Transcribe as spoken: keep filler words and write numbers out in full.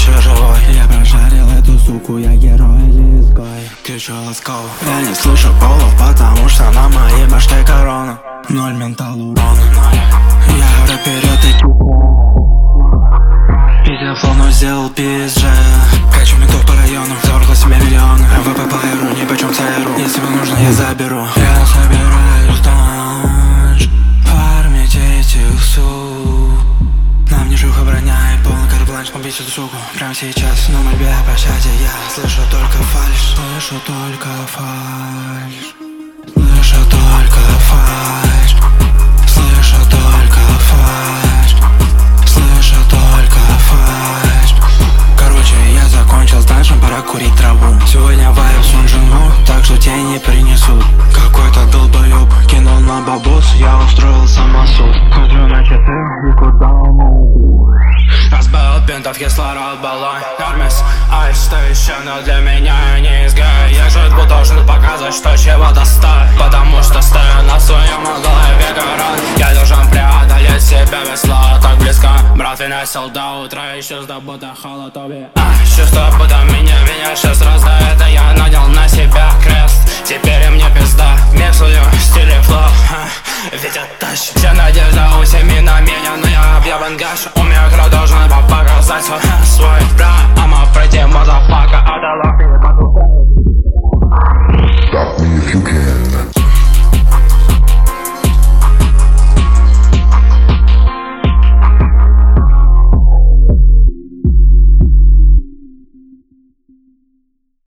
еще живой. Я прожарил эту суку, я герой или изгой. Ты чё ласковый? Я не слышу полов, потому что на моей башке корона. Ноль ментал урона. Я в рэпере, ты пиздил флоу, но сделал пи эс джи. Качу ментов по району, заворкал себе миллионы. ВП по эру, ни почем ЦРУ. Если вам нужно, я заберу. Я собираюсь дальше фармить этих сук. Нам не жуха броня и полный карт-бланш. Побить эту суку прямо сейчас. Но мольбе о пощаде я слышу только фальшь. Слышу только фальшь. Слышу только фальшь. Слышу только фальшь. Слышу только фальшь. Короче, я закончил с данжем, пора курить траву. Сегодня вайб с Унжингу, так что тебе не принесут. Какой-то долбоёб кинул на бабос, я устроил самосуд. Смотрю на часы, никуда не иду. Разбавил пентов, кислород, баллон. Армис, айс, что еще, но для меня не изгай. Я жить должен показывать, что чего-то стоит. Потому что стою на своем голове город. Я должен преодолеть себя без слова, так близко. Брат, выносил до утра, еще с будто холодовье. А, чувство, будто меня, меня сейчас раздает. А я надел на себя крест. Теперь мне пизда, миксую стиле флоу. Ведь оттащ. Вся надежда у семьи на меня, но я объебан гаш. У меня кровь должна показать свой, свой брат. I'ma пройти, motherfucker, отдала. Stop me if you can.